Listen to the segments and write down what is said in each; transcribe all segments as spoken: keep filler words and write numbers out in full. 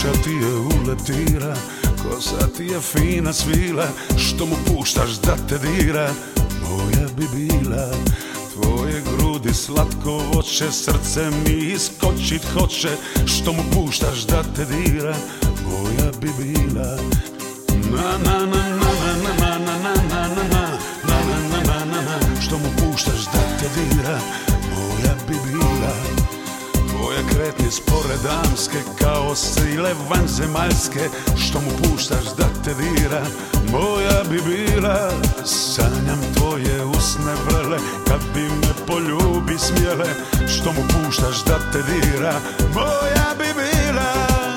duša ti je uletira, kosa ti je fina svila, što mu puštaš da te dira, moja bi bila. Tvoje grudi slatko voće, srce mi iskočit hoće, što mu puštaš da te dira, moja bi bila. Na na na na na na na na na na na na na na na na, što mu puštaš da te dira, moja bi bila. Tvoje kretnje spore damske, kao sile vanzemaljske, što mu puštaš da te dira, moja bi bila. Sanjam tvoje usne vrele, kad bi me poljubi smjele, što mu puštaš da te dira, moja bi bila.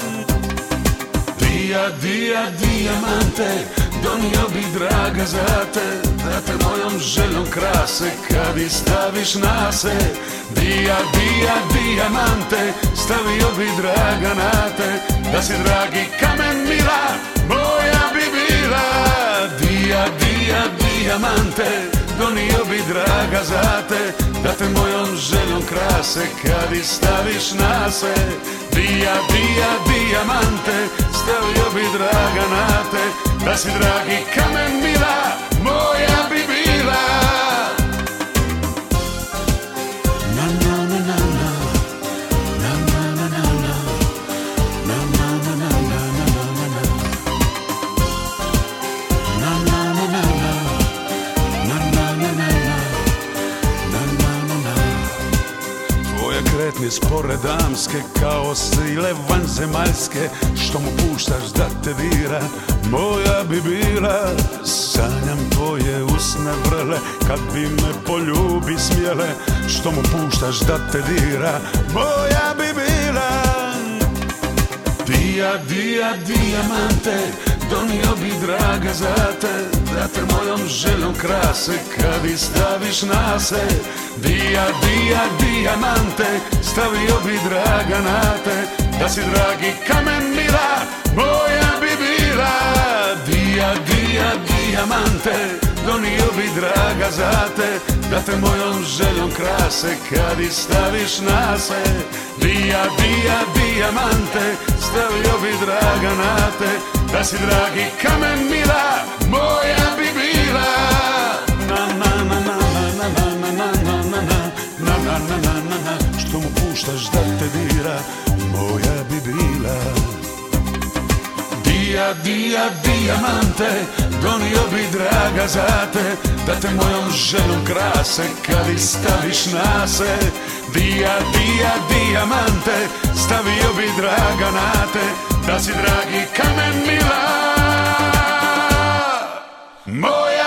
Dija, dija, dijamante, donio bi draga za te, da te mojom željom krase, kad ih staviš na se. Dija, dija, dijamante, stavio bi draga na te, da si dragi kamen mila, moja bi bila. Dija, dija, dijamante, donio bi draga za te, da te mojom željom krase, kad ih staviš na se. Dija, dija, dijamante, stavio bi draga na te, da si dragi kamen mila, moja bi bila. Na na na na na, na na na na na, na na na na na na na, na na na na na, na na na na na, na na na. Tvoje kretnje spore damske, kao sile vanzemaljske, što mu puštaš da te dira, moja bi bila. Sanjam tvoje usne vrele, kad bi me poljubi smjele, što mu puštaš da te dira, moja bi bila. Dija, dija, dijamante, donio bi draga za te, da te mojom željom krase, kad ih staviš na se. Dija, dija, dijamante, stavio bi draga na te, da si dragi kamen mila, moja bi bila. Dija, dija, dijamante, donio bi draga za te, da te mojom željom krase, kad ih staviš na se. Dija, dija, dijamante, stavio bi draga na te, da si dragi kamen mila, moja bi bila. Na na na na na na na na na na na na na na na na, što mu puštaš da te dira, moja bi bila. Dija, dija, dijamante, donio bi draga za te, da te mojom željom krase, kad ih staviš na se. Dija, dija, dijamante, stavio bi draga na te, da si dragi kamen mila, moja